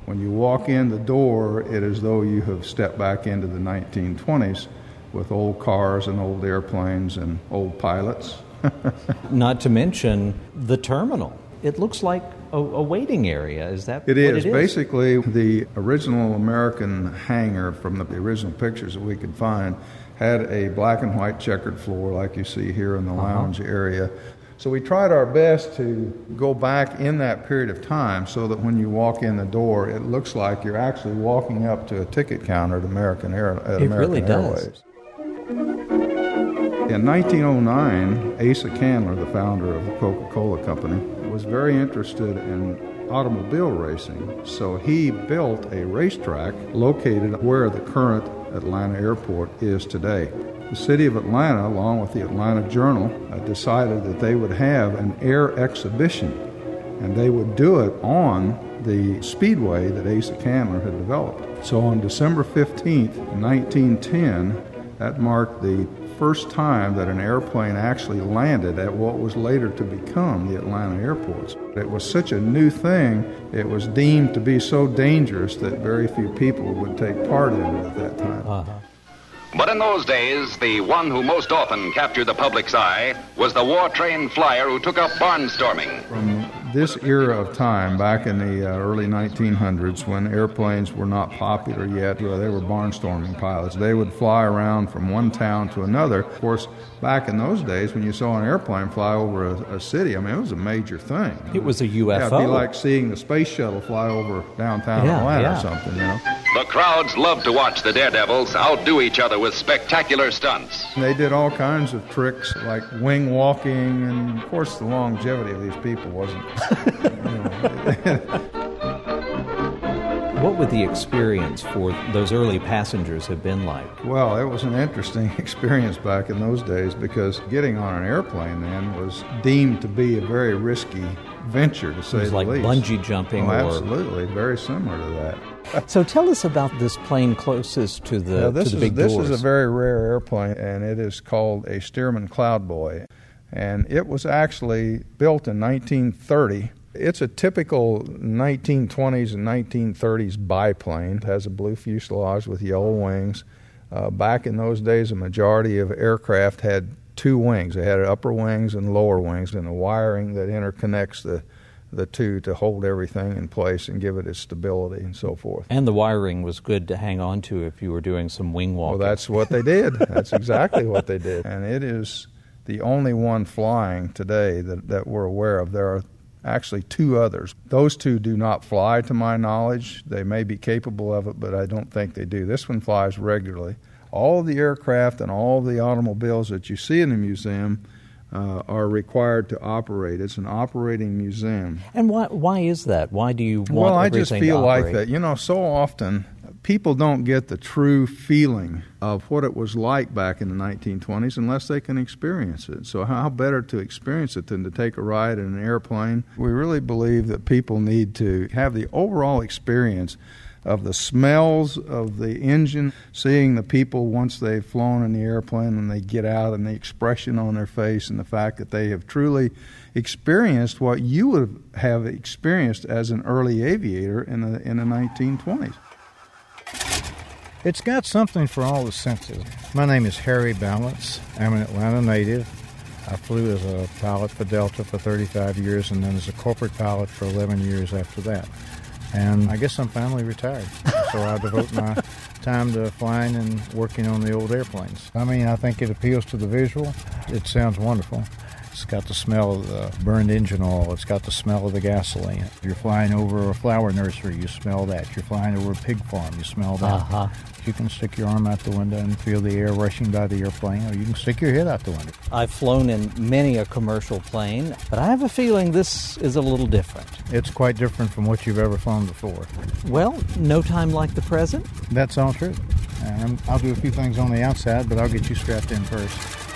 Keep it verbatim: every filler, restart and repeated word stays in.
When you walk in the door, it is as though you have stepped back into the nineteen twenties with old cars and old airplanes and old pilots. Not to mention the terminal. It looks like a, a waiting area. Is that it what is? it is? Basically, the original American hangar from the original pictures that we could find had a black and white checkered floor like you see here in the uh-huh. lounge area. So we tried our best to go back in that period of time so that when you walk in the door, it looks like you're actually walking up to a ticket counter at American, Air, at it American really Airways. Does. In nineteen oh nine, Asa Candler, the founder of the Coca-Cola Company, was very interested in automobile racing, so he built a racetrack located where the current Atlanta airport is today. The city of Atlanta, along with the Atlanta Journal, uh, decided that they would have an air exhibition, and they would do it on the speedway that Asa Candler had developed. So on December fifteenth, nineteen ten, that marked the first time that an airplane actually landed at what was later to become the Atlanta airports. It was such a new thing, it was deemed to be so dangerous that very few people would take part in it at that time. Uh-huh. But in those days, the one who most often captured the public's eye was the war-trained flyer who took up barnstorming. From this era of time, back in the uh, early nineteen hundreds, when airplanes were not popular yet, well, they were barnstorming pilots. They would fly around from one town to another. Of course, back in those days, when you saw an airplane fly over a, a city, I mean, it was a major thing. It was a U F O. Yeah, it'd be like seeing the space shuttle fly over downtown yeah, Atlanta yeah. or something, you know. The crowds loved to watch the daredevils outdo each other with spectacular stunts. They did all kinds of tricks like wing walking, and of course the longevity of these people wasn't. You know. What would the experience for those early passengers have been like? Well, it was an interesting experience back in those days because getting on an airplane then was deemed to be a very risky venture, to say it was the like least. Bungee jumping. Oh, or... absolutely, very similar to that. So tell us about this plane closest to the, now, this to the is, big this doors. is a very rare airplane, and it is called a Stearman Cloudboy. And it was actually built in nineteen thirty. It's a typical nineteen twenties and nineteen thirties biplane. It has a blue fuselage with yellow wings. Uh, back in those days, a majority of aircraft had two wings. They had upper wings and lower wings, and a wiring that interconnects the the two to hold everything in place and give it its stability and so forth. And the wiring was good to hang on to if you were doing some wing walking. Well, that's what they did. That's exactly what they did. And it is the only one flying today that, that we're aware of. There are actually two others. Those two do not fly, to my knowledge. They may be capable of it, but I don't think they do. This one flies regularly. All of the aircraft and all of the automobiles that you see in the museum uh, are required to operate. It's an operating museum. And why why is that? Why do you want well, I everything just feel to like operate? that. You know, so often people don't get the true feeling of what it was like back in the nineteen twenties unless they can experience it. So how better to experience it than to take a ride in an airplane? We really believe that people need to have the overall experience of the smells of the engine, seeing the people once they've flown in the airplane and they get out, and the expression on their face, and the fact that they have truly experienced what you would have experienced as an early aviator in the, in the nineteen twenties. It's got something for all the senses. My name is Harry Balance. I'm an Atlanta native. I flew as a pilot for Delta for thirty-five years and then as a corporate pilot for eleven years after that. And I guess I'm finally retired, so I devote my time to flying and working on the old airplanes. I mean, I think it appeals to the visual. It sounds wonderful. It's got the smell of the burned engine oil. It's got the smell of the gasoline. You're flying over a flower nursery, you smell that. You're flying over a pig farm, you smell that. Uh-huh. You can stick your arm out the window and feel the air rushing by the airplane, or you can stick your head out the window. I've flown in many a commercial plane, but I have a feeling this is a little different. It's quite different from what you've ever flown before. Well, no time like the present. That's all true. Um, I'll do a few things on the outside, but I'll get you strapped in first.